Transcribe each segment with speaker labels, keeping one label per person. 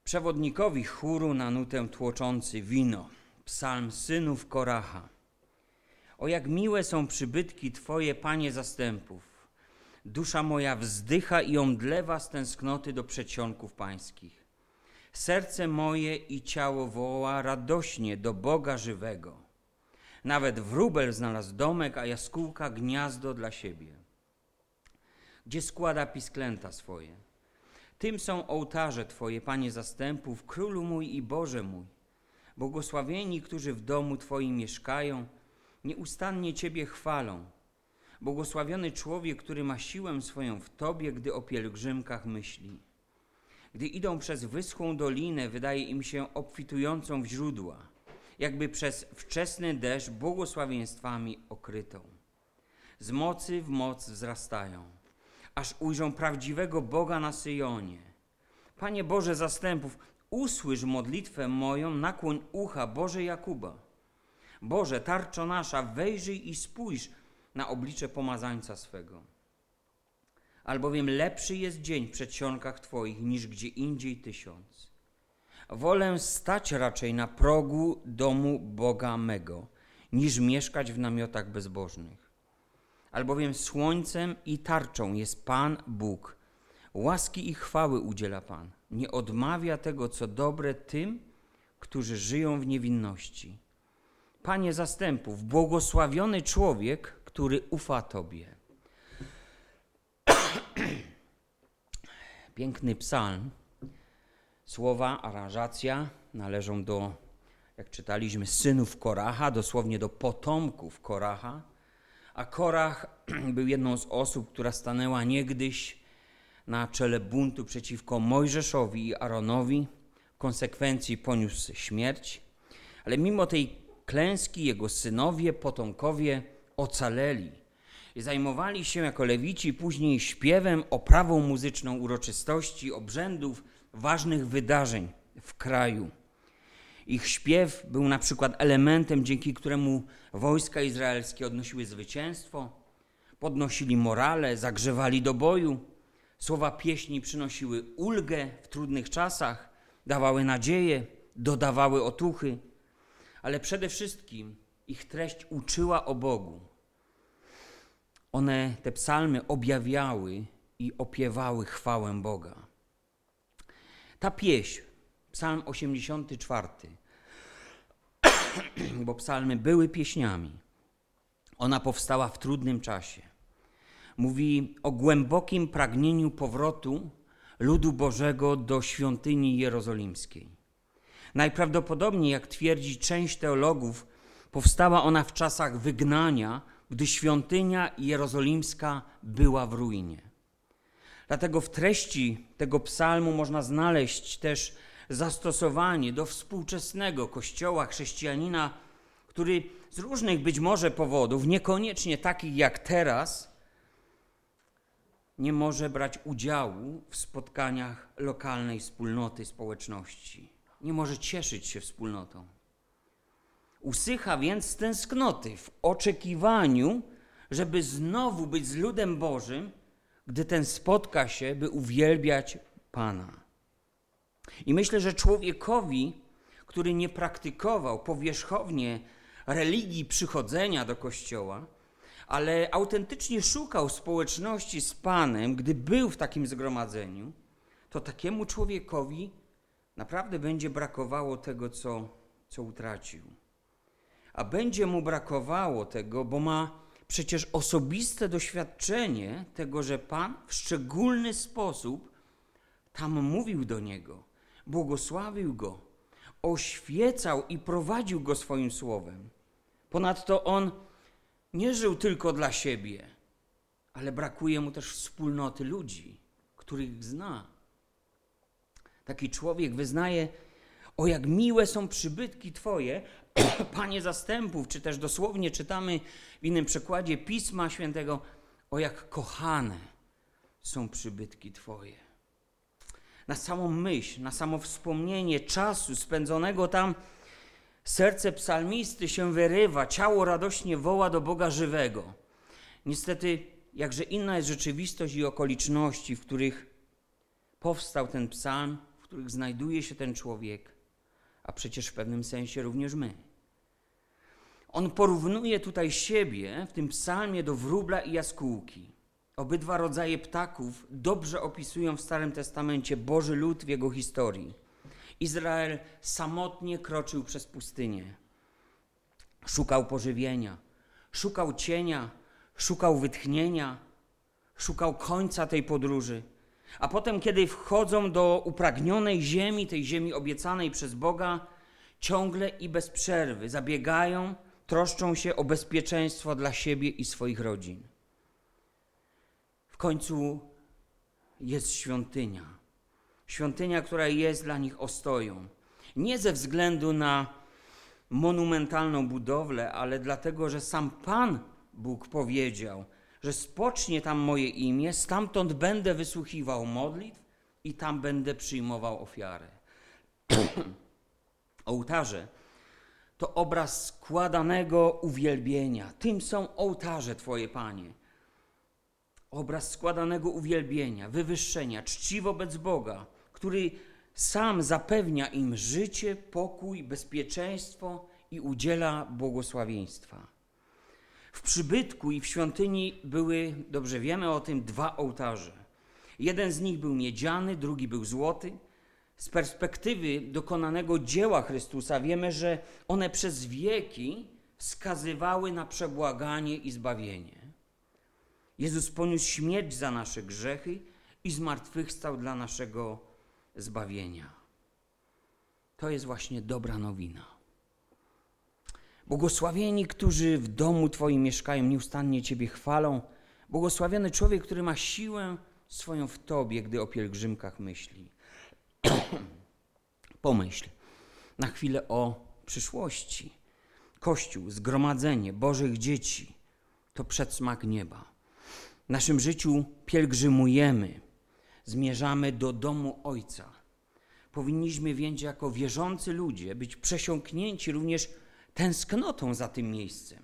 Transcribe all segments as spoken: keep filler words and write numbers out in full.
Speaker 1: Przewodnikowi chóru na nutę tłoczący wino, psalm synów Koraha. O jak miłe są przybytki Twoje, Panie zastępów. Dusza moja wzdycha i omdlewa z tęsknoty do przedsionków pańskich. Serce moje i ciało woła radośnie do Boga żywego. Nawet wróbel znalazł domek, a jaskółka gniazdo dla siebie, gdzie składa pisklęta swoje. Tym są ołtarze Twoje, Panie zastępów, Królu mój i Boże mój. Błogosławieni, którzy w domu Twoim mieszkają, nieustannie Ciebie chwalą. Błogosławiony człowiek, który ma siłę swoją w Tobie, gdy o pielgrzymkach myśli. Gdy idą przez wyschłą dolinę, wydaje im się obfitującą w źródła, jakby przez wczesny deszcz błogosławieństwami okrytą. Z mocy w moc wzrastają, aż ujrzą prawdziwego Boga na Syjonie. Panie Boże zastępów, usłysz modlitwę moją, nakłoń ucha, Boże Jakuba. Boże, tarczo nasza, wejrzyj i spójrz na oblicze pomazańca swego. Albowiem lepszy jest dzień w przedsionkach Twoich, niż gdzie indziej tysiąc. Wolę stać raczej na progu domu Boga mego, niż mieszkać w namiotach bezbożnych. Albowiem słońcem i tarczą jest Pan Bóg. Łaski i chwały udziela Pan. Nie odmawia tego, co dobre tym, którzy żyją w niewinności. Panie zastępów, błogosławiony człowiek, który ufa Tobie. Piękny psalm. Słowa, aranżacja należą do, jak czytaliśmy, synów Koraha, dosłownie do potomków Koraha. A Korach był jedną z osób, która stanęła niegdyś na czele buntu przeciwko Mojżeszowi i Aaronowi. W konsekwencji poniósł śmierć. Ale mimo tej klęski jego synowie, potomkowie ocaleli i zajmowali się jako lewici później śpiewem, oprawą muzyczną uroczystości, obrzędów, ważnych wydarzeń w kraju. Ich śpiew był na przykład elementem, dzięki któremu wojska izraelskie odnosiły zwycięstwo, podnosili morale, zagrzewali do boju. Słowa pieśni przynosiły ulgę w trudnych czasach, dawały nadzieję, dodawały otuchy, ale przede wszystkim ich treść uczyła o Bogu. One, te psalmy, objawiały i opiewały chwałę Boga. Ta pieśń, psalm osiemdziesiąty czwarty, bo psalmy były pieśniami, ona powstała w trudnym czasie. Mówi o głębokim pragnieniu powrotu ludu Bożego do świątyni jerozolimskiej. Najprawdopodobniej, jak twierdzi część teologów, powstała ona w czasach wygnania, gdy świątynia jerozolimska była w ruinie. Dlatego w treści tego psalmu można znaleźć też zastosowanie do współczesnego kościoła chrześcijanina, który z różnych być może powodów, niekoniecznie takich jak teraz, nie może brać udziału w spotkaniach lokalnej wspólnoty, społeczności. Nie może cieszyć się wspólnotą. Usycha więc z tęsknoty w oczekiwaniu, żeby znowu być z ludem Bożym, gdy ten spotka się, by uwielbiać Pana. I myślę, że człowiekowi, który nie praktykował powierzchownie religii przychodzenia do kościoła, ale autentycznie szukał społeczności z Panem, gdy był w takim zgromadzeniu, to takiemu człowiekowi naprawdę będzie brakowało tego, co, co utracił. A będzie mu brakowało tego, bo ma przecież osobiste doświadczenie tego, że Pan w szczególny sposób tam mówił do niego, błogosławił go, oświecał i prowadził go swoim słowem. Ponadto on nie żył tylko dla siebie, ale brakuje mu też wspólnoty ludzi, których zna. Taki człowiek wyznaje, o jak miłe są przybytki Twoje, Panie zastępów, czy też dosłownie czytamy w innym przekładzie Pisma Świętego, o jak kochane są przybytki Twoje. Na samą myśl, na samo wspomnienie czasu spędzonego tam, serce psalmisty się wyrywa, ciało radośnie woła do Boga żywego. Niestety, jakże inna jest rzeczywistość i okoliczności, w których powstał ten psalm, w których znajduje się ten człowiek, a przecież w pewnym sensie również my. On porównuje tutaj siebie w tym psalmie do wróbla i jaskółki. Obydwa rodzaje ptaków dobrze opisują w Starym Testamencie Boży lud w jego historii. Izrael samotnie kroczył przez pustynię. Szukał pożywienia, szukał cienia, szukał wytchnienia, szukał końca tej podróży. A potem, kiedy wchodzą do upragnionej ziemi, tej ziemi obiecanej przez Boga, ciągle i bez przerwy zabiegają, troszczą się o bezpieczeństwo dla siebie i swoich rodzin. W końcu jest świątynia. Świątynia, która jest dla nich ostoją. Nie ze względu na monumentalną budowlę, ale dlatego, że sam Pan Bóg powiedział, że spocznie tam moje imię, stamtąd będę wysłuchiwał modlitw i tam będę przyjmował ofiarę. Ołtarze to obraz składanego uwielbienia. Tym są ołtarze Twoje, Panie. Obraz składanego uwielbienia, wywyższenia, czci wobec Boga, który sam zapewnia im życie, pokój, bezpieczeństwo i udziela błogosławieństwa. W przybytku i w świątyni były, dobrze wiemy o tym, dwa ołtarze. Jeden z nich był miedziany, drugi był złoty. Z perspektywy dokonanego dzieła Chrystusa wiemy, że one przez wieki wskazywały na przebłaganie i zbawienie. Jezus poniósł śmierć za nasze grzechy i zmartwychwstał dla naszego zbawienia. To jest właśnie dobra nowina. Błogosławieni, którzy w domu Twoim mieszkają, nieustannie Ciebie chwalą. Błogosławiony człowiek, który ma siłę swoją w Tobie, gdy o pielgrzymkach myśli. Pomyśl na chwilę o przyszłości. Kościół, zgromadzenie Bożych dzieci to przedsmak nieba. W naszym życiu pielgrzymujemy, zmierzamy do domu Ojca. Powinniśmy więc jako wierzący ludzie być przesiąknięci również tęsknotą za tym miejscem.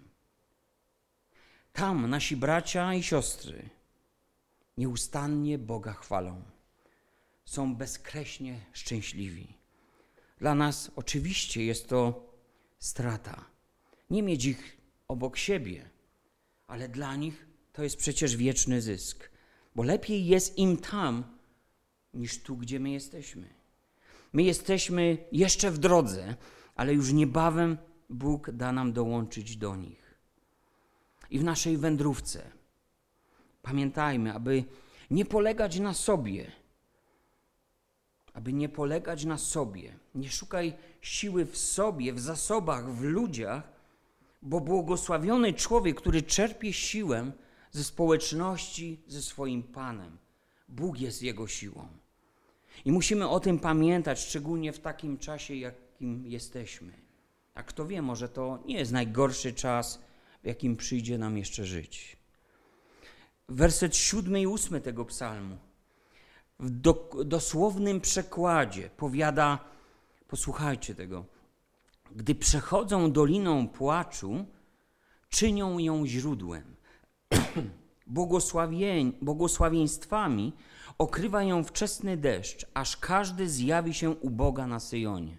Speaker 1: Tam nasi bracia i siostry nieustannie Boga chwalą. Są bezkreśnie szczęśliwi. Dla nas oczywiście jest to strata. Nie mieć ich obok siebie, ale dla nich to jest przecież wieczny zysk, bo lepiej jest im tam, niż tu, gdzie my jesteśmy. My jesteśmy jeszcze w drodze, ale już niebawem Bóg da nam dołączyć do nich. I w naszej wędrówce pamiętajmy, aby nie polegać na sobie, aby nie polegać na sobie. Nie szukaj siły w sobie, w zasobach, w ludziach, bo błogosławiony człowiek, który czerpie siłę ze społeczności ze swoim Panem. Bóg jest jego siłą. I musimy o tym pamiętać, szczególnie w takim czasie, jakim jesteśmy. A kto wie, może to nie jest najgorszy czas, w jakim przyjdzie nam jeszcze żyć. Werset siódmy i ósmy tego psalmu w do, dosłownym przekładzie powiada, posłuchajcie tego, gdy przechodzą doliną płaczu, czynią ją źródłem. Błogosławień, błogosławieństwami okrywa ją wczesny deszcz, aż każdy zjawi się u Boga na Syjonie.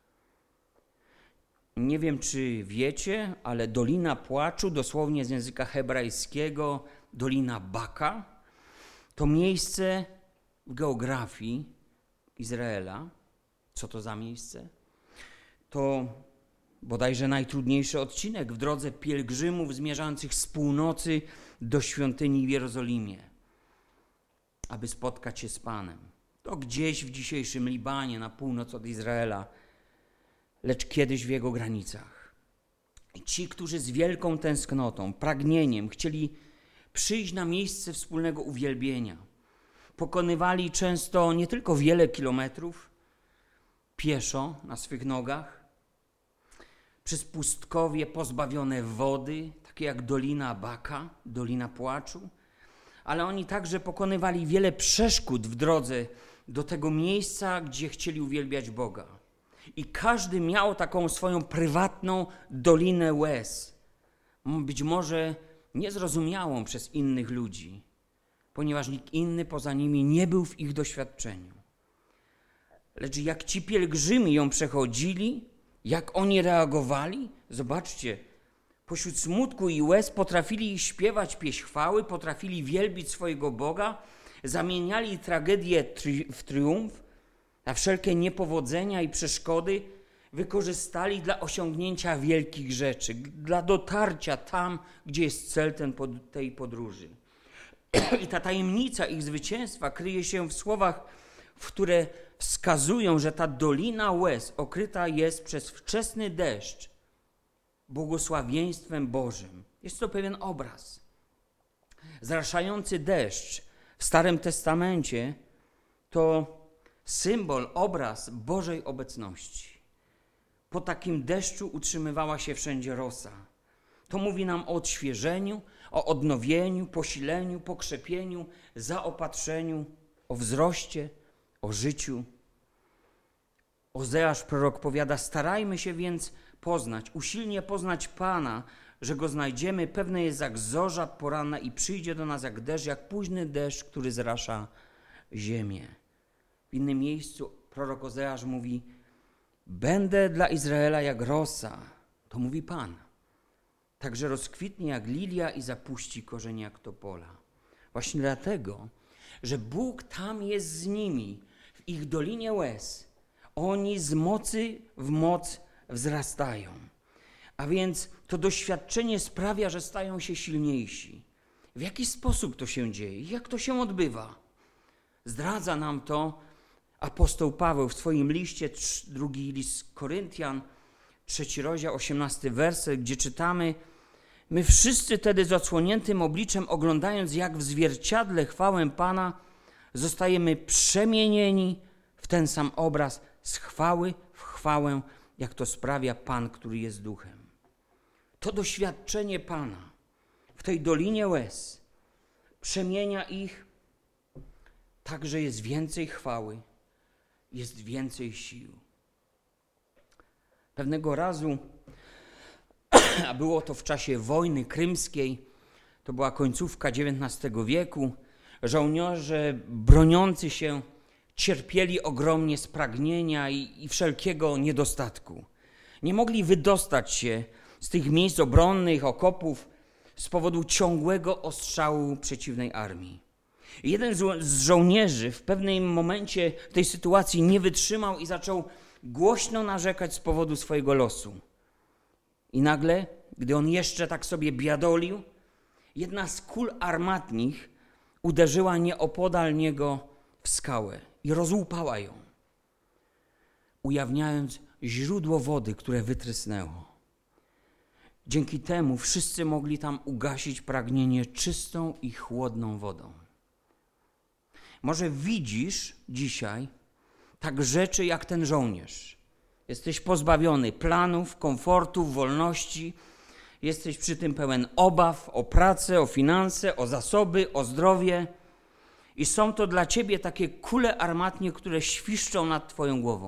Speaker 1: Nie wiem, czy wiecie, ale Dolina Płaczu, dosłownie z języka hebrajskiego Dolina Baka, to miejsce w geografii Izraela. Co to za miejsce? To bodajże najtrudniejszy odcinek w drodze pielgrzymów zmierzających z północy do świątyni w Jerozolimie, aby spotkać się z Panem. To gdzieś w dzisiejszym Libanie, na północ od Izraela, lecz kiedyś w jego granicach. I ci, którzy z wielką tęsknotą, pragnieniem chcieli przyjść na miejsce wspólnego uwielbienia, pokonywali często nie tylko wiele kilometrów pieszo na swych nogach, przez pustkowie pozbawione wody, takie jak Dolina Baka, Dolina Płaczu, ale oni także pokonywali wiele przeszkód w drodze do tego miejsca, gdzie chcieli uwielbiać Boga. I każdy miał taką swoją prywatną dolinę łez, być może niezrozumiałą przez innych ludzi, ponieważ nikt inny poza nimi nie był w ich doświadczeniu. Lecz jak ci pielgrzymi ją przechodzili, jak oni reagowali, zobaczcie, pośród smutku i łez potrafili śpiewać pieśń chwały, potrafili wielbić swojego Boga, zamieniali tragedię tri- w triumf, a wszelkie niepowodzenia i przeszkody wykorzystali dla osiągnięcia wielkich rzeczy, dla dotarcia tam, gdzie jest cel ten, tej podróży. I ta tajemnica ich zwycięstwa kryje się w słowach, w które wskazują, że ta dolina łez okryta jest przez wczesny deszcz błogosławieństwem Bożym. Jest to pewien obraz. Zraszający deszcz w Starym Testamencie to symbol, obraz Bożej obecności. Po takim deszczu utrzymywała się wszędzie rosa. To mówi nam o odświeżeniu, o odnowieniu, posileniu, pokrzepieniu, zaopatrzeniu, o wzroście, o życiu. Ozeasz prorok powiada: starajmy się więc poznać, usilnie poznać Pana, że Go znajdziemy. Pewne jest jak zorza poranna i przyjdzie do nas jak deszcz, jak późny deszcz, który zrasza ziemię. W innym miejscu prorok Ozeasz mówi: będę dla Izraela jak rosa, to mówi Pan. Także rozkwitnie jak lilia i zapuści korzenie jak topola. Właśnie dlatego, że Bóg tam jest z nimi, w ich dolinie łez. Oni z mocy w moc wzrastają. A więc to doświadczenie sprawia, że stają się silniejsi. W jaki sposób to się dzieje? Jak to się odbywa? Zdradza nam to apostoł Paweł w swoim liście, drugi list Koryntian, trzeci rozdział, osiemnasty werset, gdzie czytamy: my wszyscy tedy z odsłoniętym obliczem, oglądając jak w zwierciadle chwałę Pana, zostajemy przemienieni w ten sam obraz z chwały w chwałę, jak to sprawia Pan, który jest duchem. To doświadczenie Pana w tej dolinie łez przemienia ich tak, że jest więcej chwały, jest więcej sił. Pewnego razu, a było to w czasie wojny krymskiej, to była końcówka dziewiętnastego wieku, żołnierze broniący się cierpieli ogromnie z pragnienia i, i wszelkiego niedostatku. Nie mogli wydostać się z tych miejsc obronnych, okopów z powodu ciągłego ostrzału przeciwnej armii. Jeden z żołnierzy w pewnym momencie w tej sytuacji nie wytrzymał i zaczął głośno narzekać z powodu swojego losu. I nagle, gdy on jeszcze tak sobie biadolił, jedna z kul armatnich uderzyła nieopodal niego w skałę i rozłupała ją, ujawniając źródło wody, które wytrysnęło. Dzięki temu wszyscy mogli tam ugasić pragnienie czystą i chłodną wodą. Może widzisz dzisiaj tak rzeczy jak ten żołnierz. Jesteś pozbawiony planów, komfortu, wolności. Jesteś przy tym pełen obaw o pracę, o finanse, o zasoby, o zdrowie. I są to dla ciebie takie kule armatnie, które świszczą nad twoją głową.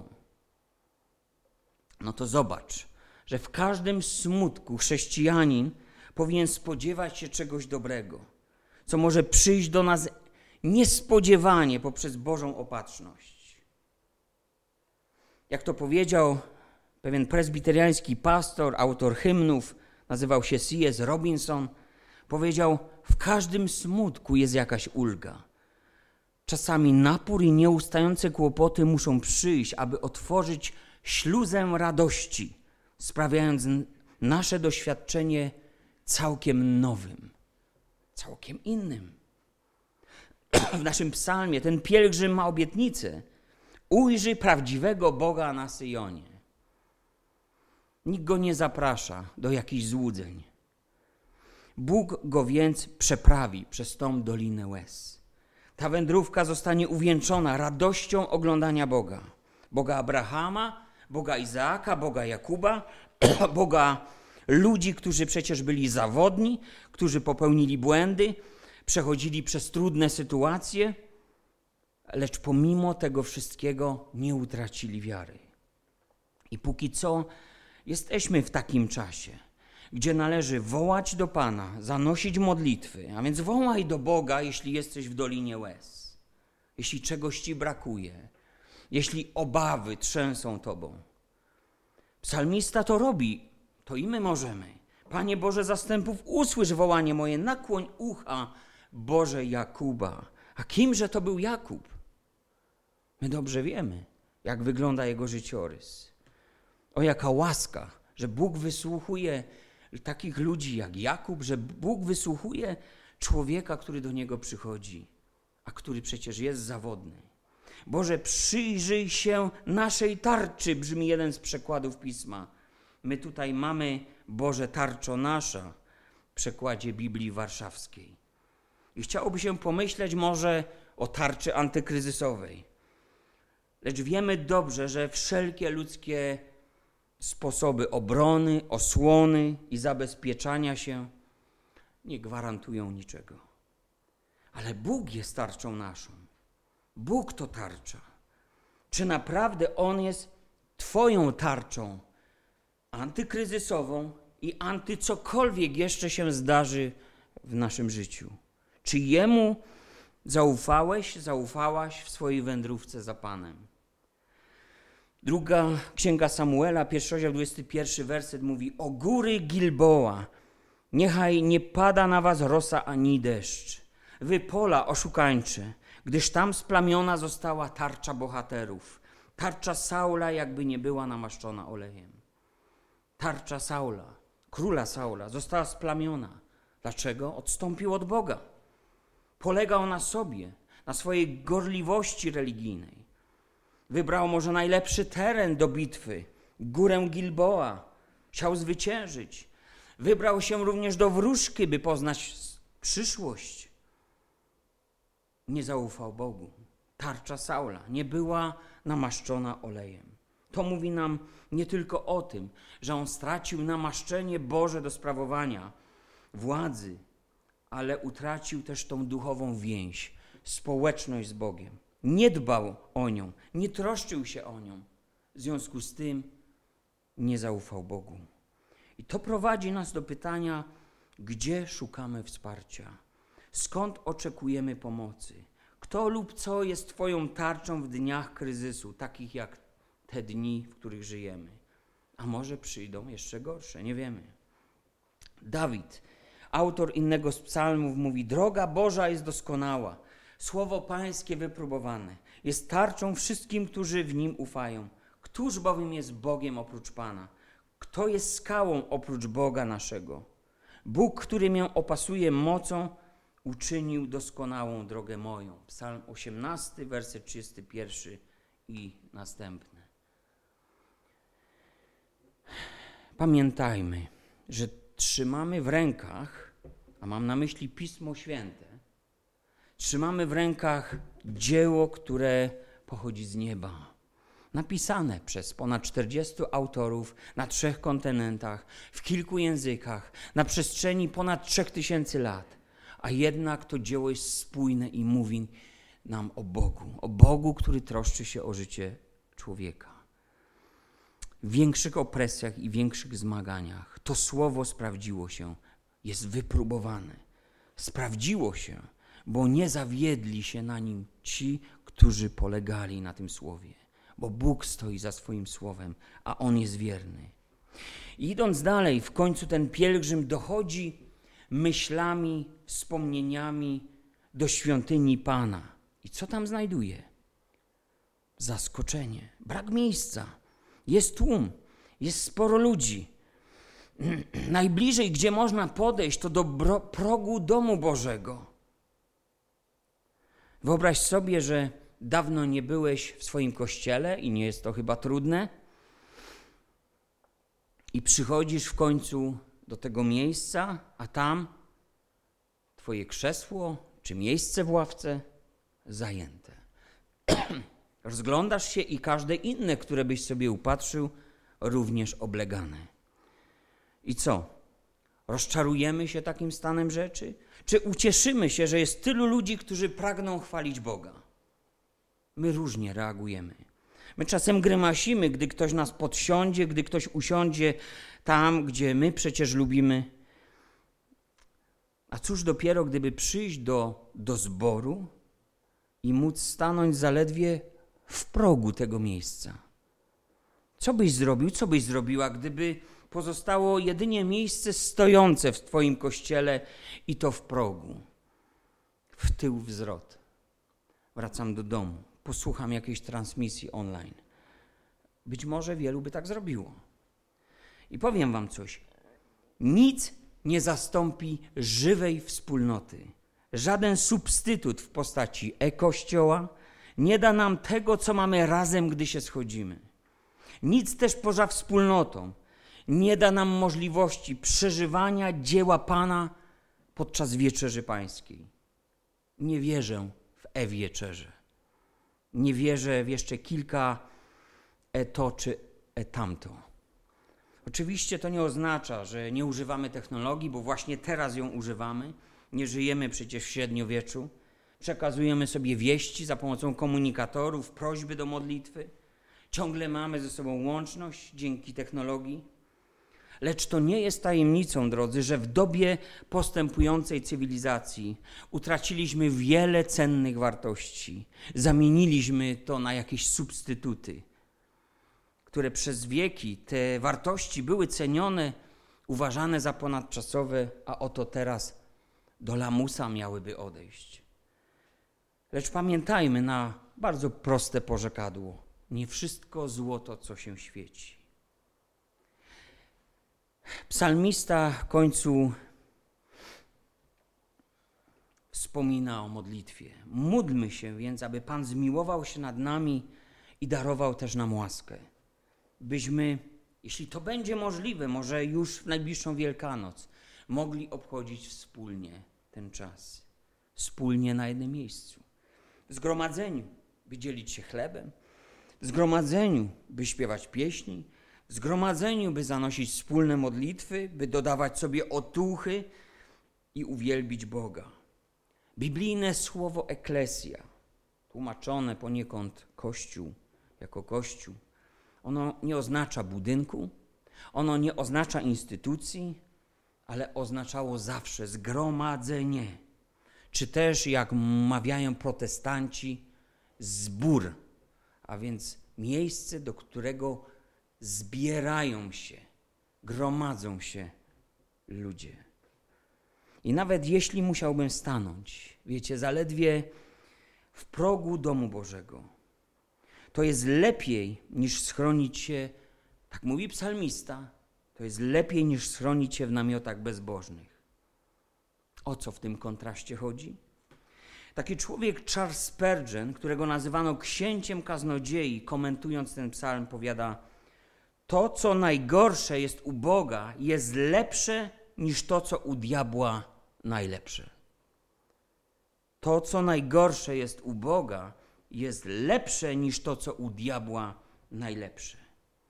Speaker 1: No to zobacz, że w każdym smutku chrześcijanin powinien spodziewać się czegoś dobrego, co może przyjść do nas niespodziewanie poprzez Bożą opatrzność. Jak to powiedział pewien prezbiteriański pastor, autor hymnów, nazywał się C S Robinson, powiedział: w każdym smutku jest jakaś ulga. Czasami napór i nieustające kłopoty muszą przyjść, aby otworzyć śluzę radości, sprawiając nasze doświadczenie całkiem nowym, całkiem innym. W naszym psalmie ten pielgrzym ma obietnicę: ujrzy prawdziwego Boga na Syjonie. Nikt go nie zaprasza do jakichś złudzeń. Bóg go więc przeprawi przez tą dolinę łez. Ta wędrówka zostanie uwieńczona radością oglądania Boga. Boga Abrahama, Boga Izaaka, Boga Jakuba, Boga ludzi, którzy przecież byli zawodni, którzy popełnili błędy, przechodzili przez trudne sytuacje, lecz pomimo tego wszystkiego nie utracili wiary. I póki co jesteśmy w takim czasie, gdzie należy wołać do Pana, zanosić modlitwy, a więc wołaj do Boga, jeśli jesteś w dolinie łez, jeśli czegoś ci brakuje, jeśli obawy trzęsą tobą. Psalmista to robi, to i my możemy. Panie Boże zastępów, usłysz wołanie moje, nakłoń ucha, Boże Jakuba. A kimże to był Jakub? My dobrze wiemy, jak wygląda jego życiorys. O, jaka łaska, że Bóg wysłuchuje takich ludzi jak Jakub, że Bóg wysłuchuje człowieka, który do Niego przychodzi, a który przecież jest zawodny. Boże, przyjrzyj się naszej tarczy, brzmi jeden z przekładów Pisma. My tutaj mamy, Boże, tarczo nasza, w przekładzie Biblii Warszawskiej. I chciałoby się pomyśleć może o tarczy antykryzysowej. Lecz wiemy dobrze, że wszelkie ludzkie sposoby obrony, osłony i zabezpieczania się nie gwarantują niczego. Ale Bóg jest tarczą naszą. Bóg to tarcza. Czy naprawdę On jest Twoją tarczą antykryzysową i antycokolwiek jeszcze się zdarzy w naszym życiu? Czy Jemu zaufałeś, zaufałaś w swojej wędrówce za Panem? Druga Księga Samuela, pierwszy rozdział, dwudziesty pierwszy werset mówi: o góry Gilboa, niechaj nie pada na was rosa ani deszcz. Wy pola oszukańcze, gdyż tam splamiona została tarcza bohaterów. Tarcza Saula jakby nie była namaszczona olejem. Tarcza Saula, króla Saula, została splamiona. Dlaczego? Odstąpił od Boga. Polegał na sobie, na swojej gorliwości religijnej. Wybrał może najlepszy teren do bitwy, górę Gilboa. Chciał zwyciężyć. Wybrał się również do wróżki, by poznać przyszłość. Nie zaufał Bogu. Tarcza Saula nie była namaszczona olejem. To mówi nam nie tylko o tym, że on stracił namaszczenie Boże do sprawowania władzy, ale utracił też tą duchową więź, społeczność z Bogiem. Nie dbał o nią, nie troszczył się o nią. W związku z tym nie zaufał Bogu. I to prowadzi nas do pytania, gdzie szukamy wsparcia? Skąd oczekujemy pomocy? Kto lub co jest Twoją tarczą w dniach kryzysu, takich jak te dni, w których żyjemy? A może przyjdą jeszcze gorsze, nie wiemy. Dawid, autor innego z psalmów, mówi: droga Boża jest doskonała, słowo Pańskie wypróbowane, jest tarczą wszystkim, którzy w Nim ufają. Któż bowiem jest Bogiem oprócz Pana? Kto jest skałą oprócz Boga naszego? Bóg, który mnie opasuje mocą, uczynił doskonałą drogę moją. Psalm osiemnasty, werset trzydziesty pierwszy i następne. Pamiętajmy, że trzymamy w rękach, a mam na myśli Pismo Święte, trzymamy w rękach dzieło, które pochodzi z nieba. Napisane przez ponad czterdziestu autorów na trzech kontynentach, w kilku językach, na przestrzeni ponad trzech tysięcy lat. A jednak to dzieło jest spójne i mówi nam o Bogu. O Bogu, który troszczy się o życie człowieka. W większych opresjach i większych zmaganiach to słowo sprawdziło się, jest wypróbowane. Sprawdziło się, bo nie zawiedli się na nim ci, którzy polegali na tym słowie. Bo Bóg stoi za swoim słowem, a On jest wierny. I idąc dalej, w końcu ten pielgrzym dochodzi myślami, wspomnieniami do świątyni Pana. I co tam znajduje? Zaskoczenie, brak miejsca. Jest tłum, jest sporo ludzi. Najbliżej, gdzie można podejść, to do bro- progu domu Bożego. Wyobraź sobie, że dawno nie byłeś w swoim kościele i nie jest to chyba trudne. I przychodzisz w końcu do tego miejsca, a tam twoje krzesło czy miejsce w ławce zajęte. Rozglądasz się i każde inne, które byś sobie upatrzył, również oblegane. I co? Rozczarujemy się takim stanem rzeczy? Czy ucieszymy się, że jest tylu ludzi, którzy pragną chwalić Boga? My różnie reagujemy. My czasem grymasimy, gdy ktoś nas podsiądzie, gdy ktoś usiądzie tam, gdzie my przecież lubimy. A cóż dopiero, gdyby przyjść do, do zboru i móc stanąć zaledwie w progu tego miejsca. Co byś zrobił, co byś zrobiła, gdyby pozostało jedynie miejsce stojące w twoim kościele i to w progu? W tył wzrot. Wracam do domu, posłucham jakiejś transmisji online. Być może wielu by tak zrobiło. I powiem wam coś. Nic nie zastąpi żywej wspólnoty. Żaden substytut w postaci e-kościoła nie da nam tego, co mamy razem, gdy się schodzimy. Nic też poza wspólnotą nie da nam możliwości przeżywania dzieła Pana podczas wieczerzy pańskiej. Nie wierzę w e-wieczerze. Nie wierzę w jeszcze kilka e-to czy e-tamto. Oczywiście to nie oznacza, że nie używamy technologii, bo właśnie teraz ją używamy. Nie żyjemy przecież w średniowieczu. Przekazujemy sobie wieści za pomocą komunikatorów, prośby do modlitwy. Ciągle mamy ze sobą łączność dzięki technologii. Lecz to nie jest tajemnicą, drodzy, że w dobie postępującej cywilizacji utraciliśmy wiele cennych wartości. Zamieniliśmy to na jakieś substytuty, które przez wieki te wartości były cenione, uważane za ponadczasowe, a oto teraz do lamusa miałyby odejść. Lecz pamiętajmy na bardzo proste porzekadło. Nie wszystko złoto, co się świeci. Psalmista w końcu wspomina o modlitwie. Módlmy się więc, aby Pan zmiłował się nad nami i darował też nam łaskę. Byśmy, jeśli to będzie możliwe, może już w najbliższą Wielkanoc, mogli obchodzić wspólnie ten czas. Wspólnie na jednym miejscu. W zgromadzeniu, by dzielić się chlebem. W zgromadzeniu, by śpiewać pieśni. W zgromadzeniu, by zanosić wspólne modlitwy, by dodawać sobie otuchy i uwielbić Boga. Biblijne słowo eklesja, tłumaczone poniekąd Kościół jako Kościół, ono nie oznacza budynku, ono nie oznacza instytucji, ale oznaczało zawsze zgromadzenie. Czy też, jak mawiają protestanci, zbór, a więc miejsce, do którego zbierają się, gromadzą się ludzie. I nawet jeśli musiałbym stanąć, wiecie, zaledwie w progu domu Bożego, to jest lepiej niż schronić się, tak mówi psalmista, to jest lepiej niż schronić się w namiotach bezbożnych. O co w tym kontraście chodzi? Taki człowiek Charles Spurgeon, którego nazywano księciem kaznodziei, komentując ten psalm, powiada: to, co najgorsze jest u Boga, jest lepsze niż to, co u diabła najlepsze. To, co najgorsze jest u Boga, jest lepsze niż to, co u diabła najlepsze.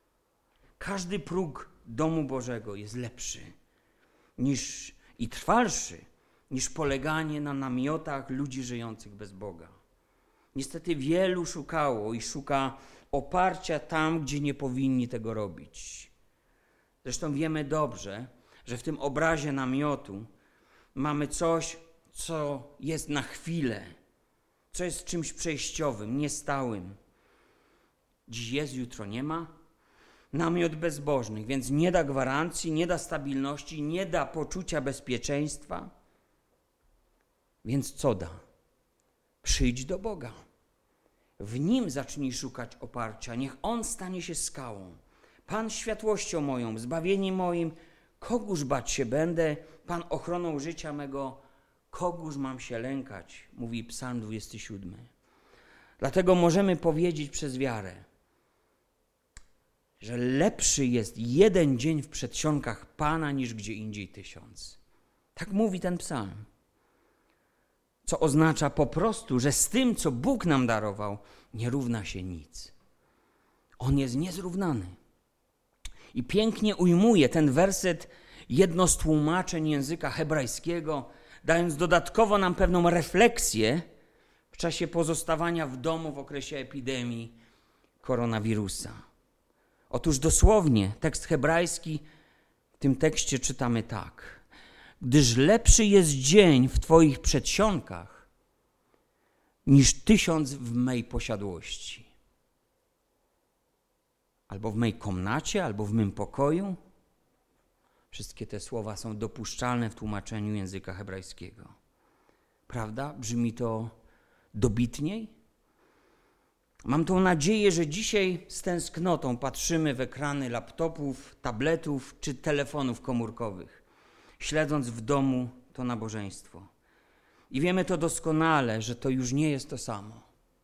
Speaker 1: Każdy próg domu Bożego jest lepszy niż i trwalszy niż poleganie na namiotach ludzi żyjących bez Boga. Niestety wielu szukało i szuka oparcia tam, gdzie nie powinni tego robić. Zresztą wiemy dobrze, że w tym obrazie namiotu mamy coś, co jest na chwilę, co jest czymś przejściowym, niestałym. Dziś jest, jutro nie ma. Namiot bezbożnych, więc nie da gwarancji, nie da stabilności, nie da poczucia bezpieczeństwa. Więc co da? Przyjdź do Boga. W Nim zacznij szukać oparcia. Niech On stanie się skałą. Pan światłością moją, zbawieniem moim, kogóż bać się będę? Pan ochroną życia mego, kogóż mam się lękać? Mówi Psalm dwudziesty siódmy. Dlatego możemy powiedzieć przez wiarę, że lepszy jest jeden dzień w przedsionkach Pana niż gdzie indziej tysiąc. Tak mówi ten psalm. Co oznacza po prostu, że z tym, co Bóg nam darował, nie równa się nic. On jest niezrównany. I pięknie ujmuje ten werset jedno z tłumaczeń języka hebrajskiego, dając dodatkowo nam pewną refleksję w czasie pozostawania w domu w okresie epidemii koronawirusa. Otóż dosłownie tekst hebrajski w tym tekście czytamy tak. Gdyż lepszy jest dzień w Twoich przedsionkach niż tysiąc w mej posiadłości. albo w mej komnacie, albo w mym pokoju. Wszystkie te słowa są dopuszczalne w tłumaczeniu języka hebrajskiego. Prawda? Brzmi to dobitniej? Mam tą nadzieję, że dzisiaj z tęsknotą patrzymy w ekrany laptopów, tabletów czy telefonów komórkowych, śledząc w domu to nabożeństwo. I wiemy to doskonale, że to już nie jest to samo,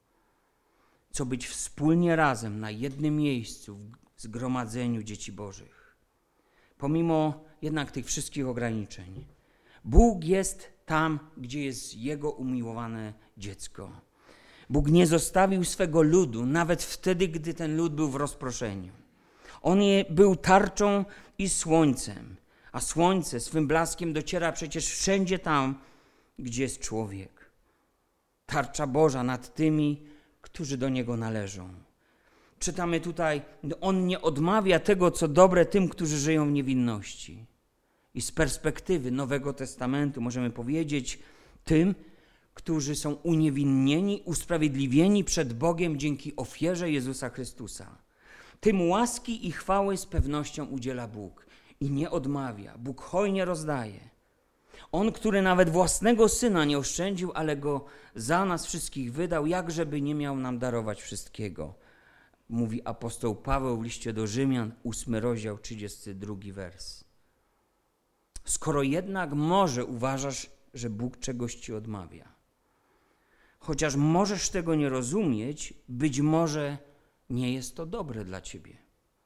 Speaker 1: co być wspólnie razem na jednym miejscu w zgromadzeniu dzieci Bożych. Pomimo jednak tych wszystkich ograniczeń, Bóg jest tam, gdzie jest Jego umiłowane dziecko. Bóg nie zostawił swego ludu, nawet wtedy, gdy ten lud był w rozproszeniu. On je był tarczą i słońcem, a słońce swym blaskiem dociera przecież wszędzie tam, gdzie jest człowiek. Tarcza Boża nad tymi, którzy do Niego należą. Czytamy tutaj, On nie odmawia tego, co dobre tym, którzy żyją w niewinności. I z perspektywy Nowego Testamentu możemy powiedzieć tym, którzy są uniewinnieni, usprawiedliwieni przed Bogiem dzięki ofierze Jezusa Chrystusa. Tym łaski i chwały z pewnością udziela Bóg i nie odmawia. Bóg hojnie rozdaje. On, który nawet własnego Syna nie oszczędził, ale Go za nas wszystkich wydał, jakżeby nie miał nam darować wszystkiego. Mówi apostoł Paweł w liście do Rzymian, ósmy rozdział, trzydziesty drugi wers. Skoro jednak może uważasz, że Bóg czegoś ci odmawia, chociaż możesz tego nie rozumieć, być może nie jest to dobre dla ciebie.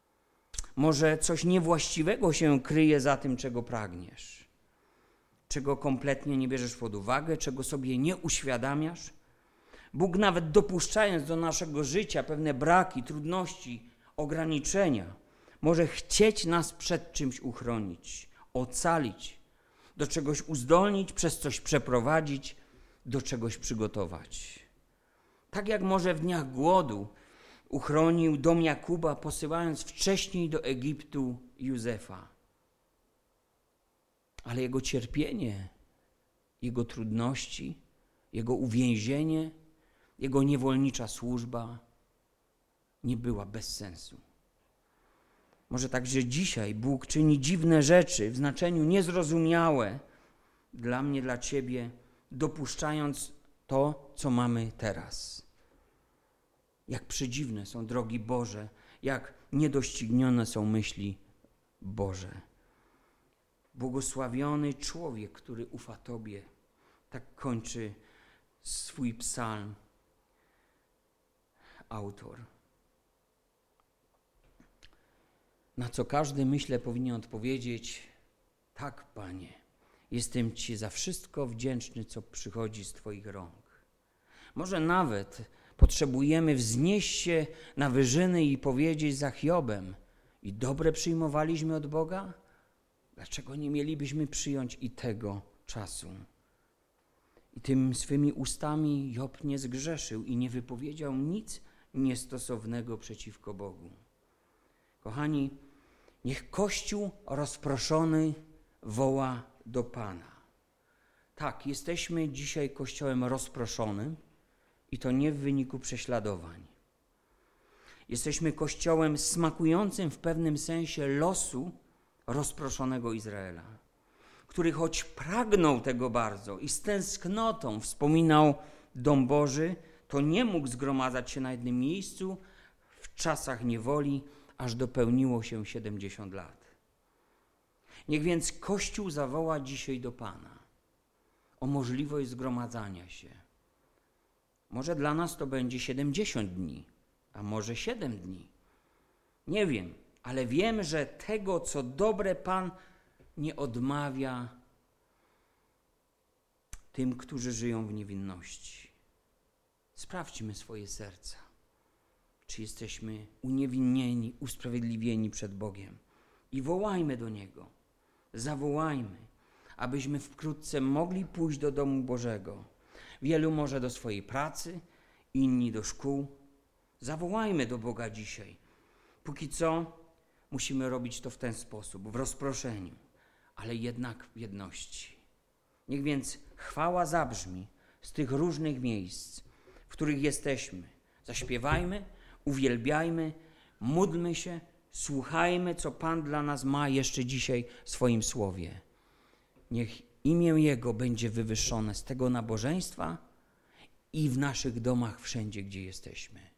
Speaker 1: Może coś niewłaściwego się kryje za tym, czego pragniesz, czego kompletnie nie bierzesz pod uwagę, czego sobie nie uświadamiasz. Bóg nawet dopuszczając do naszego życia pewne braki, trudności, ograniczenia, może chcieć nas przed czymś uchronić, ocalić, do czegoś uzdolnić, przez coś przeprowadzić, do czegoś przygotować. Tak jak może w dniach głodu uchronił dom Jakuba, posyłając wcześniej do Egiptu Józefa. Ale jego cierpienie, jego trudności, jego uwięzienie, jego niewolnicza służba nie była bez sensu. Może także dzisiaj Bóg czyni dziwne rzeczy w znaczeniu niezrozumiałe dla mnie, dla ciebie, dopuszczając to, co mamy teraz. Jak przedziwne są drogi Boże, jak niedoścignione są myśli Boże. Błogosławiony człowiek, który ufa Tobie. Tak kończy swój psalm autor. Na co każdy, myślę, powinien odpowiedzieć: tak, Panie, jestem Ci za wszystko wdzięczny, co przychodzi z Twoich rąk. Może nawet potrzebujemy wznieść się na wyżyny i powiedzieć za Hiobem: i dobre przyjmowaliśmy od Boga? Dlaczego nie mielibyśmy przyjąć i tego czasu? I tym swymi ustami Job nie zgrzeszył i nie wypowiedział nic niestosownego przeciwko Bogu. Kochani, niech Kościół rozproszony woła do Pana. Tak, jesteśmy dzisiaj Kościołem rozproszonym i to nie w wyniku prześladowań. Jesteśmy Kościołem smakującym w pewnym sensie losu rozproszonego Izraela, który choć pragnął tego bardzo i z tęsknotą wspominał dom Boży, to nie mógł zgromadzać się na jednym miejscu w czasach niewoli, aż dopełniło się siedemdziesiąt lat. Niech więc Kościół zawoła dzisiaj do Pana o możliwość zgromadzania się. Może dla nas to będzie siedemdziesiąt dni, a może siedem dni. Nie wiem, ale wiem, że tego, co dobre, Pan nie odmawia tym, którzy żyją w niewinności. Sprawdźmy swoje serca. Czy jesteśmy uniewinnieni, usprawiedliwieni przed Bogiem. I wołajmy do Niego. Zawołajmy, abyśmy wkrótce mogli pójść do domu Bożego. Wielu może do swojej pracy, inni do szkół. Zawołajmy do Boga dzisiaj. Póki co musimy robić to w ten sposób, w rozproszeniu, ale jednak w jedności. Niech więc chwała zabrzmi z tych różnych miejsc, w których jesteśmy. Zaśpiewajmy, uwielbiajmy, módlmy się, słuchajmy, co Pan dla nas ma jeszcze dzisiaj w swoim słowie. Niech imię Jego będzie wywyższone z tego nabożeństwa i w naszych domach wszędzie, gdzie jesteśmy.